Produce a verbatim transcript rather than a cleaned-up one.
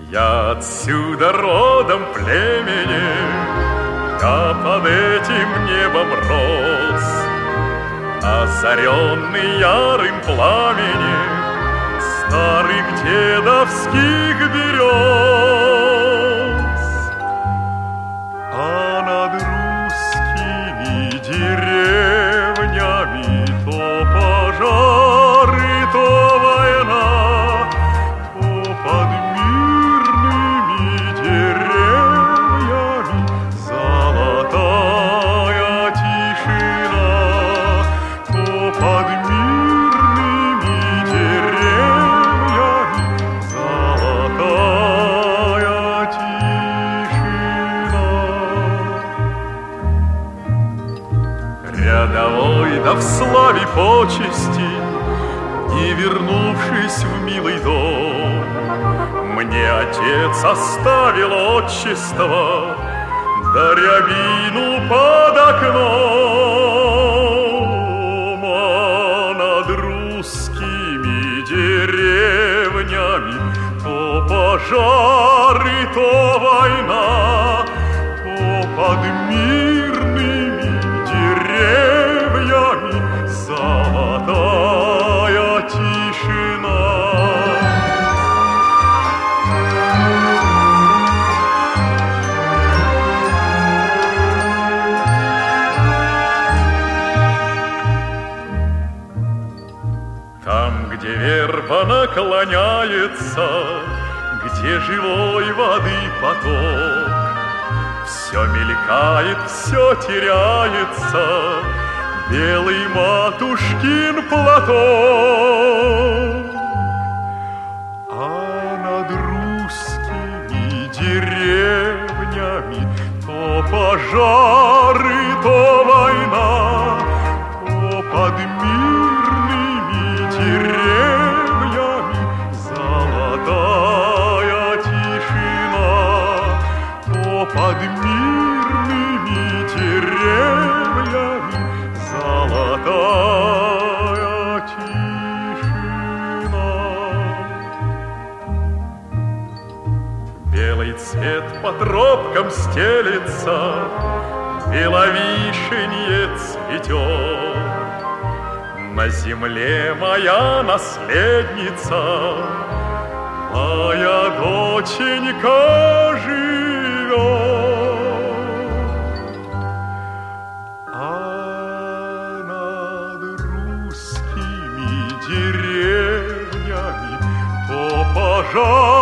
Я отсюда родом племенем, я под этим небом рос, озаренный ярым пламенем старых дедовских берез. А над русскими деревнями то пожары, то война, то под мирными деревьями золотая тишина, то под мирными деревьями золотая тишина. Рядовой, да в славе почести, не вернувшись в милый дом, мне отец оставил отчество, да рябину под окном. А над русскими деревнями то пожары, то война, то под мирными деревьями золотая тишина. Там, где верба наклоняется, где живой воды поток, все мелькает, все теряется, белый матушкин платок. А над русскими деревнями то пожары, то война, то под мирными деревьями золотая тишина, то под мирными деревьями золотая тишина. Белый цвет по тропкам стелется, беловишенье цветет. На земле моя наследница, моя доченька живет. А над русскими деревнями то пожар,